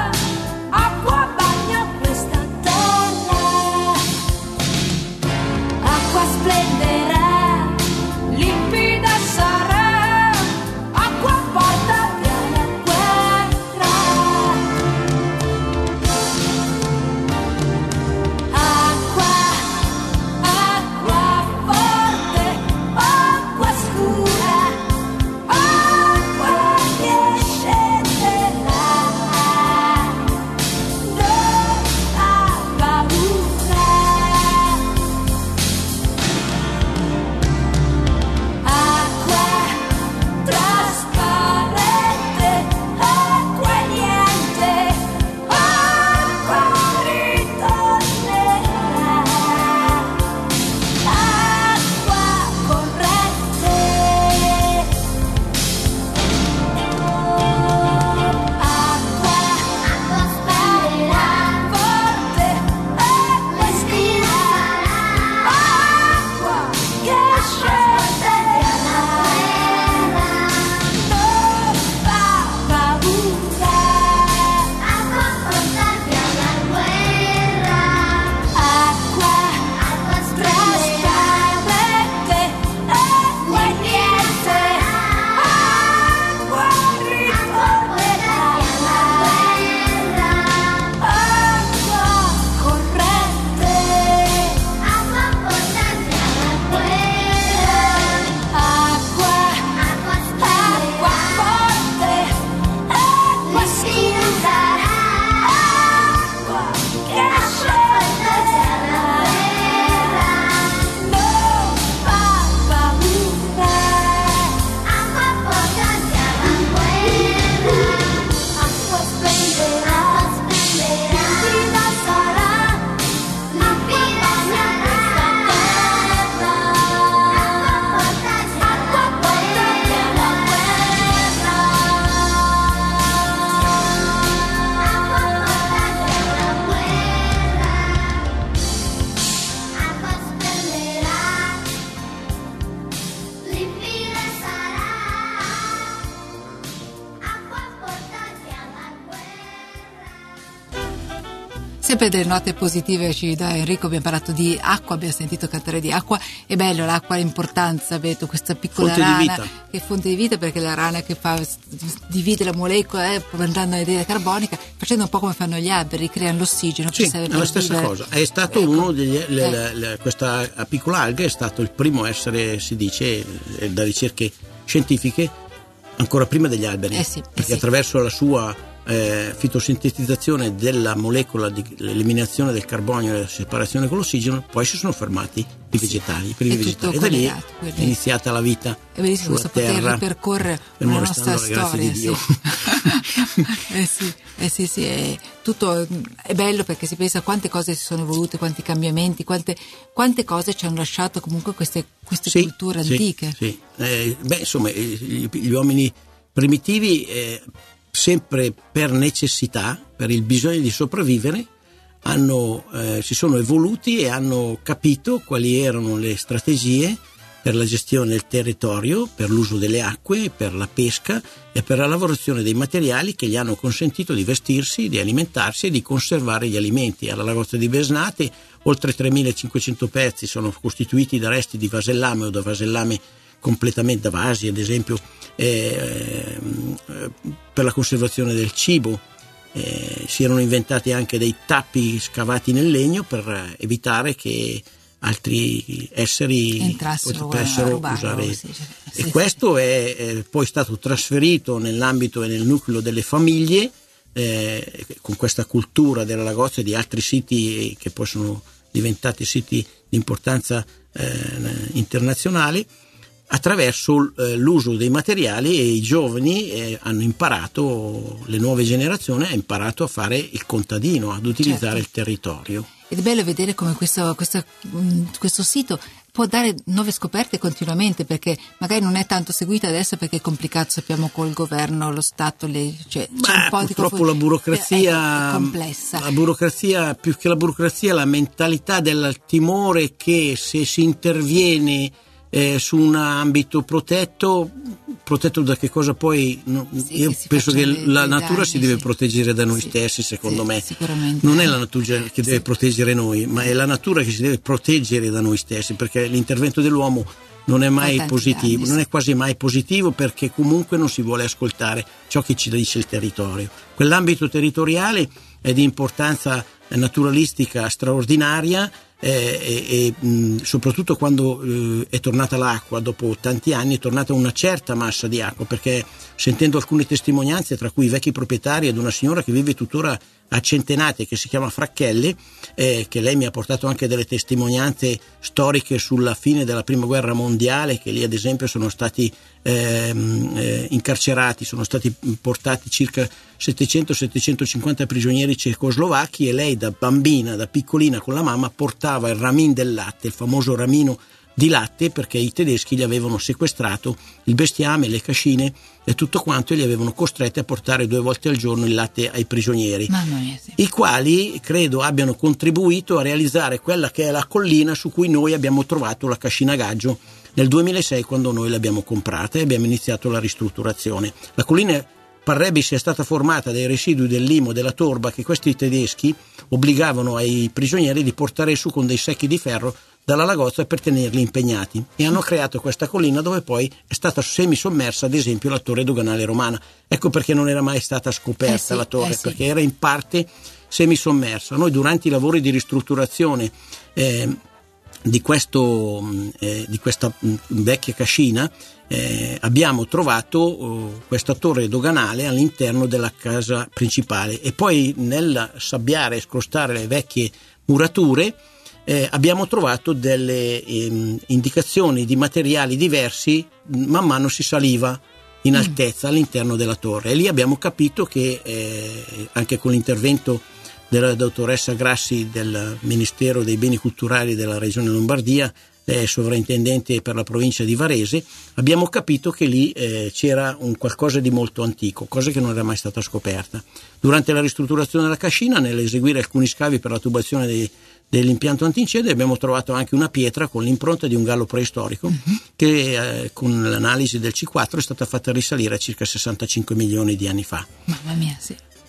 Sempre delle note positive ci dà Enrico, abbiamo parlato di acqua, abbiamo sentito cantare di acqua. È bello l'acqua, l'importanza, vedo questa piccola fonte rana di vita. che è fonte di vita, perché la rana che fa divide la molecola, eh, mandando l'anidride carbonica, facendo un po' come fanno gli alberi, creano l'ossigeno. Sì, è la stessa vivere. cosa. È stato Ecco. uno degli le, Eh. le, le, questa piccola alga è stato il primo a essere, si dice, eh, da ricerche scientifiche, ancora prima degli alberi, Eh sì, eh perché sì. attraverso la sua eh, fitosintetizzazione della molecola di l'eliminazione del carbonio e la separazione con l'ossigeno, poi si sono fermati i vegetali, i primi È tutto vegetali, e da lì collegato, quindi è iniziata la vita è bellissimo sulla questo poter terra, ripercorrere fermo la restando nostra la grazia storia. di Dio. Sì. eh sì, eh sì, sì, è tutto è bello, perché si pensa a quante cose si sono evolute, quanti cambiamenti, quante, quante cose ci hanno lasciato comunque queste, queste Sì, culture sì, antiche. sì. Eh, beh, insomma, gli, gli uomini primitivi, eh, sempre per necessità, per il bisogno di sopravvivere, hanno, eh, si sono evoluti e hanno capito quali erano le strategie per la gestione del territorio, per l'uso delle acque, per la pesca e per la lavorazione dei materiali che gli hanno consentito di vestirsi, di alimentarsi e di conservare gli alimenti. Alla lagozza di Besnate oltre tremilacinquecento pezzi sono costituiti da resti di vasellame o da vasellame completamente, da vasi ad esempio, eh, per la conservazione del cibo. Eh, si erano inventati anche dei tappi scavati nel legno per evitare che altri esseri Entrassero potessero a rubarlo, usare. sì, sì, E sì, questo è, è poi stato trasferito nell'ambito e nel nucleo delle famiglie, eh, con questa cultura della lagozza e di altri siti che poi sono diventati siti di importanza eh, internazionale, attraverso eh, l'uso dei materiali, e i giovani eh, hanno imparato, le nuove generazioni ha imparato a fare il contadino, ad utilizzare Certo. il territorio. Ed è bello vedere come questo, questo, mh, questo sito può dare nuove scoperte continuamente, perché magari non è tanto seguito adesso perché è complicato, sappiamo, col governo, lo Stato, le, cioè, c'è Beh, un po' di purtroppo confu- la burocrazia è, è complessa. La burocrazia, più che la burocrazia, la mentalità del timore che se si interviene eh, su un ambito protetto, protetto da che cosa poi? No, Sì, io che si penso che facciano dei- la dei natura danni, si deve sì. proteggere da noi Sì, stessi, secondo sì, me. sicuramente. Non è la natura che deve Sì. proteggere noi, ma è la natura che si deve proteggere da noi stessi, perché l'intervento dell'uomo non è mai tanti positivo, danni, non sì. è quasi mai positivo, perché comunque non si vuole ascoltare ciò che ci dice il territorio. Quell'ambito territoriale è di importanza naturalistica straordinaria, eh, e, e mh, soprattutto quando eh, è tornata l'acqua, dopo tanti anni è tornata una certa massa di acqua, perché sentendo alcune testimonianze, tra cui i vecchi proprietari ed una signora che vive tuttora a Centenate, che si chiama Fracchelle, eh, che lei mi ha portato anche delle testimonianze storiche sulla fine della prima guerra mondiale, che lì ad esempio sono stati ehm, eh, incarcerati, sono stati portati circa settecento settecentocinquanta prigionieri cecoslovacchi, e lei da bambina, da piccolina con la mamma, portava il ramin del latte, il famoso ramino di latte, perché i tedeschi gli avevano sequestrato il bestiame, le cascine e tutto quanto, e li avevano costretti a portare due volte al giorno il latte ai prigionieri, Mamma mia, sì. i quali credo abbiano contribuito a realizzare quella che è la collina su cui noi abbiamo trovato la cascina Gaggio nel duemilasei, quando noi l'abbiamo comprata e abbiamo iniziato la ristrutturazione. La collina parrebbe sia stata formata dai residui del limo, della torba, che questi tedeschi obbligavano ai prigionieri di portare su con dei secchi di ferro dalla lagozza per tenerli impegnati, e hanno creato questa collina dove poi è stata semisommersa ad esempio la torre doganale romana. Ecco perché non era mai stata scoperta Eh sì, la torre, eh sì. perché era in parte semisommersa. Noi durante i lavori di ristrutturazione eh, di, questo, eh, di questa mh, vecchia cascina eh, abbiamo trovato oh, questa torre doganale all'interno della casa principale, e poi nel sabbiare e scrostare le vecchie murature Eh, abbiamo trovato delle ehm, indicazioni di materiali diversi. Man mano si saliva in altezza all'interno della torre, e lì abbiamo capito che eh, anche con l'intervento della dottoressa Grassi del Ministero dei Beni Culturali della Regione Lombardia, eh, sovrintendente per la provincia di Varese, abbiamo capito che lì eh, c'era un qualcosa di molto antico, cosa che non era mai stata scoperta. Durante la ristrutturazione della cascina, nell'eseguire alcuni scavi per la tubazione dei dell'impianto antincendio, abbiamo trovato anche una pietra con l'impronta di un gallo preistorico, uh-huh. che eh, con l'analisi del C quattro è stata fatta risalire a circa sessantacinque milioni di anni fa. Mamma mia, sì.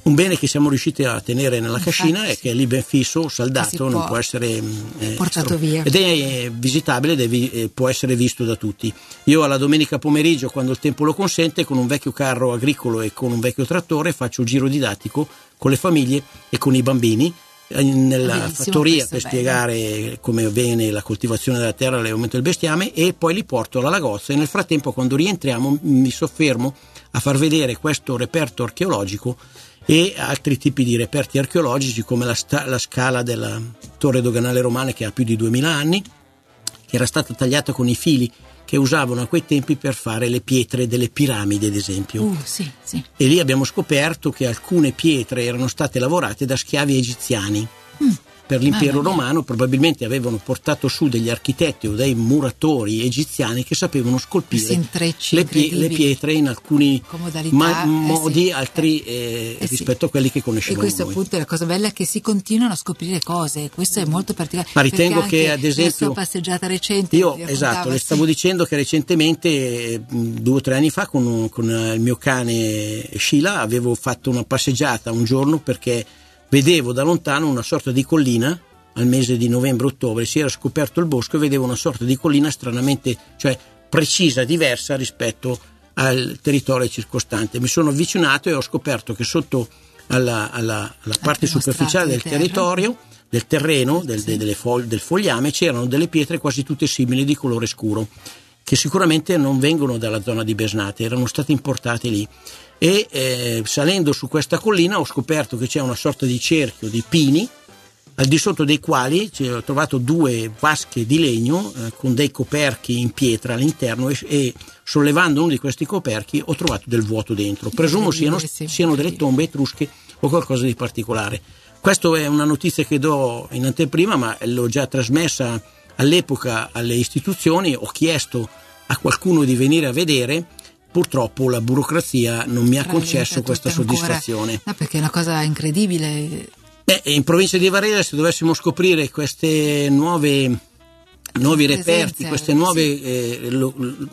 Un bene che siamo riusciti a tenere nella cascina Infatti, è che è lì ben fisso, saldato, può, non può essere eh, portato stro- via. ed è visitabile ed è vi- eh, può essere visto da tutti. Io alla domenica pomeriggio, quando il tempo lo consente, con un vecchio carro agricolo e con un vecchio trattore faccio il giro didattico con le famiglie e con i bambini nella Bellissimo, fattoria per bello. spiegare come avviene la coltivazione della terra, l'allevamento del bestiame, e poi li porto alla Lagozza e nel frattempo, quando rientriamo, mi soffermo a far vedere questo reperto archeologico e altri tipi di reperti archeologici, come la, sta- la scala della torre doganale romana, che ha più di duemila anni, che era stata tagliata con i fili che usavano a quei tempi per fare le pietre delle piramidi, ad esempio. Uh, sì, sì. E lì abbiamo scoperto che alcune pietre erano state lavorate da schiavi egiziani. Mm. Per l'impero romano probabilmente avevano portato su degli architetti o dei muratori egiziani che sapevano scolpire le, pie- le pietre in alcuni ma- modi, eh sì. altri eh, eh rispetto sì. a quelli che conoscevamo. E questo noi. appunto è la cosa bella, che si continuano a scoprire cose, questo è molto particolare. Ma ritengo che ad esempio la sua passeggiata recente, io esatto, le stavo sì. dicendo che recentemente, due o tre anni fa, con, con il mio cane Sheila avevo fatto una passeggiata un giorno, perché vedevo da lontano una sorta di collina, al mese di novembre-ottobre si era scoperto il bosco e vedevo una sorta di collina stranamente, cioè precisa, diversa rispetto al territorio circostante. Mi sono avvicinato e ho scoperto che sotto alla, alla, alla parte superficiale del terra. territorio, del terreno, del, sì. delle fo- del fogliame, c'erano delle pietre quasi tutte simili, di colore scuro, che sicuramente non vengono dalla zona di Besnate, erano state importate lì. E eh, salendo su questa collina ho scoperto che c'è una sorta di cerchio di pini, al di sotto dei quali ho trovato due vasche di legno eh, con dei coperchi in pietra all'interno, e, e sollevando uno di questi coperchi ho trovato del vuoto dentro. Presumo siano, siano delle tombe etrusche o qualcosa di particolare. Questa è una notizia che do in anteprima, ma l'ho già trasmessa all'epoca alle istituzioni. Ho chiesto a qualcuno di venire a vedere. Purtroppo la burocrazia non mi ha concesso questa soddisfazione. Ancora, no, perché è una cosa incredibile. Beh, in provincia di Varese, se dovessimo scoprire queste nuove nuovi reperti, queste nuove sì. eh, lo,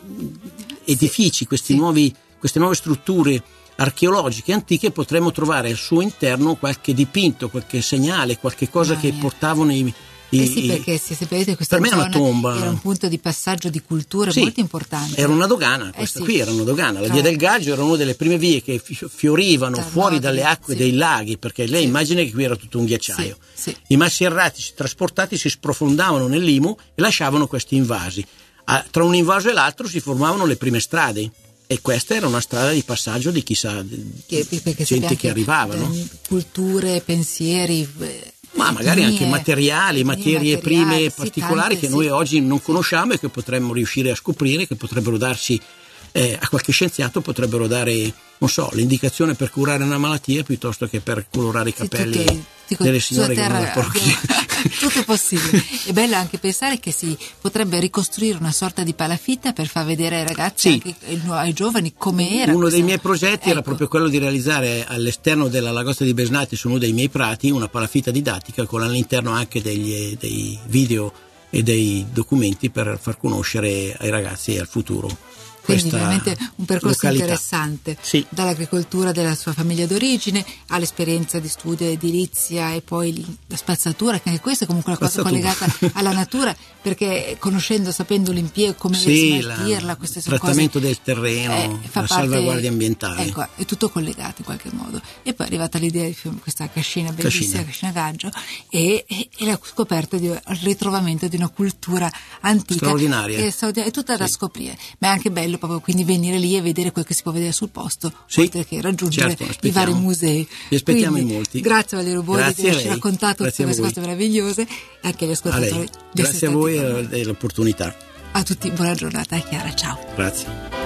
edifici, sì. Questi sì. nuovi, queste nuove strutture archeologiche antiche, potremmo trovare al suo interno qualche dipinto, qualche segnale, qualche cosa ah, che mia. portavano i Eh sì, perché se sapete questa per me zona è una tomba. Era un punto di passaggio di culture sì, molto importante. Era una dogana, questa eh sì. qui era una dogana. La Tra... via del Gaggio era una delle prime vie che fiorivano Tra fuori dalle acque sì. dei laghi, perché lei sì. immagina che qui era tutto un ghiacciaio. Sì. Sì. I massi erratici trasportati si sprofondavano nell'Imo e lasciavano questi invasi. Ah, tra un invaso e l'altro si formavano le prime strade. E questa era una strada di passaggio di chissà che, gente che arrivava, no? Culture, pensieri, ma magari etnie, anche materiali, materie prime sì, particolari tante, che noi sì. oggi non conosciamo e che potremmo riuscire a scoprire, che potrebbero darci eh, a qualche scienziato potrebbero dare, non so, l'indicazione per curare una malattia piuttosto che per colorare i capelli sì, tutto, delle signore che non la porchino. Tutto è possibile. È bello anche pensare che si potrebbe ricostruire una sorta di palafitta per far vedere ai ragazzi, sì. anche ai giovani, come era. Uno questa... dei miei progetti ecco. era proprio quello di realizzare all'esterno della Lagozza di Besnate, su uno dei miei prati, una palafitta didattica con all'interno anche degli, dei video e dei documenti per far conoscere ai ragazzi e al futuro. Quindi veramente un percorso località. interessante, sì. dall'agricoltura della sua famiglia d'origine all'esperienza di studio edilizia e poi la spazzatura, che anche questa è comunque una cosa collegata alla natura, perché conoscendo, sapendo l'impiego, come sì, smaltirla, queste sono trattamento cose, del terreno, eh, la parte, salvaguardia ambientale. Ecco, è tutto collegato in qualche modo. E poi è arrivata l'idea di questa cascina bellissima, cascina, cascina Gaggio, e, e, e la scoperta di, il ritrovamento di una cultura antica straordinaria, che è, è tutta sì. da scoprire, ma è anche bello proprio quindi venire lì e vedere quel che si può vedere sul posto, sì, oltre che raggiungere certo, i vari musei. Vi aspettiamo quindi, in molti. Grazie Valerio Boldi di averci raccontato grazie tutte queste cose meravigliose e anche agli ascoltatori. Grazie a voi e l'opportunità. A tutti, buona giornata, Chiara, ciao. Grazie.